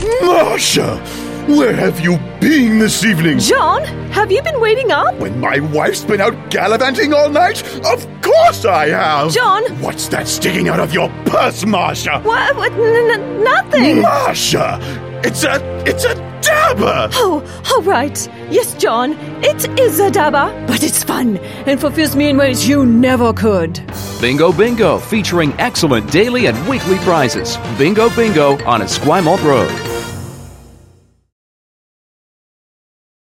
Marsha! Where have you been this evening? John, have you been waiting up? When my wife's been out gallivanting all night? Of course I have! John! What's that sticking out of your purse, Marsha? What? Nothing! Marsha! It's a dabber! Oh, right. Yes, John, it is a dabber, but it's fun and fulfills me in ways you never could. Bingo Bingo, featuring excellent daily and weekly prizes. Bingo Bingo on Esquimalt Road.